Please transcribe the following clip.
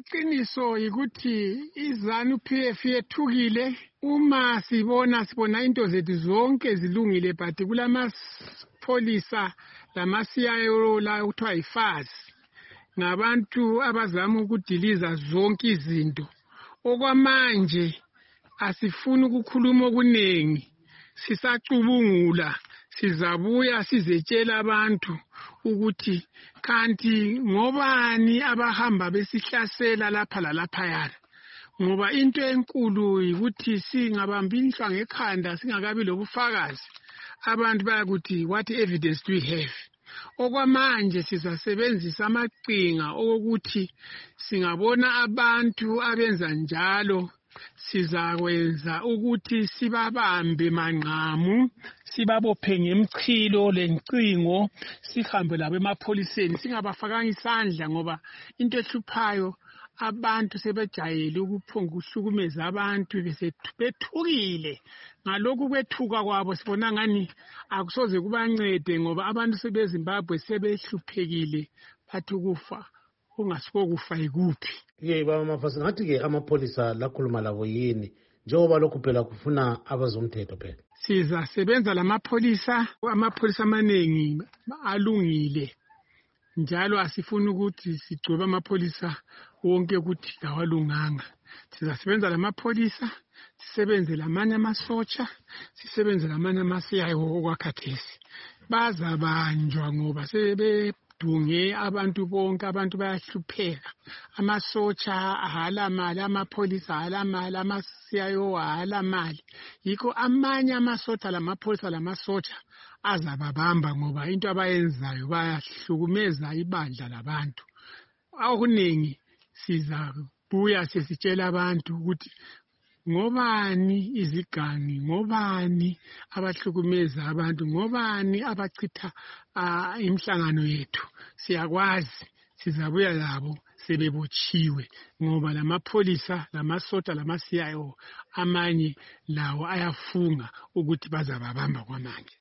Iqiniso yikuthi izanu PF yethukile uma sibona into zethu zonke zilungile, but kulamapholisa lama-CIO la kuthiwa yiFAS ngabantu abazama ukudiliza zonke izinto. Okwamanje asifuni ukukhuluma okuningi, sisacubungula, sizabuya sizetshela abantu ukuthi kanti ngobani abahamba besihlasela lapha lalaphayana. Ngoba into enkulu yikuthi singabambiswa ngekhanda singakabi lobufakazi, abantu bayakuthi what evidence do we have. Okwamanje sizasebenzisa amaqhinga okuthi singabona abantu abenza njalo sizakwenza ukuthi sibabambe manqamu, sibabophe ngemchilo lencingo, sihambe labo emapholiseni singabafakanga isandla, ngoba into ehluphayo abantu sebejayele ukuphonga ukuhlukumeza abantu bethukile. Ngalokhu kwethuka kwabo sibona ngani akusoze kubancede, ngoba abantu sebeZimbabwe sebehluphekile, bathi ukufa kungasiko kufa ikuphi. Baba Mafasa, ngathi-ke amapholisa lakhuluma labo yini njengoba lokhu phela kufuna abazomthetho phela? Sizasebenza amapholisa amaningi alungile, njalo asifuni ukuthi sigcobe amapholisa wonke ukuthi awalunganga. Sizasebenza lamapholisa, sisebenze lamanye amasotsha, sisebenze lamanye ama-CIO okwakhathesi. Bazabanjwa ngoba sebedunge abantu bonke, abantu bayahlupheka. Amasotsha ahala mali, amapholisa ahala mali, ama-CIO ahala mali. Yikho amanye amasotsha lamapholisa lamasotsha azababamba ngoba into abayenzayo bayahlukumeza ibandla labantu. Okuningi sizabuya sesitshela abantu ukuthi ngobani izigangi, ngobani abahlukumeza abantu, ngobani abachitha imihlangano yethu. Siyakwazi, sizabuya labo sebebotshiwe, ngoba lamapholisa lamasosha lama-CIO amanye lawo ayafunga ukuthi bazababamba kwamanje.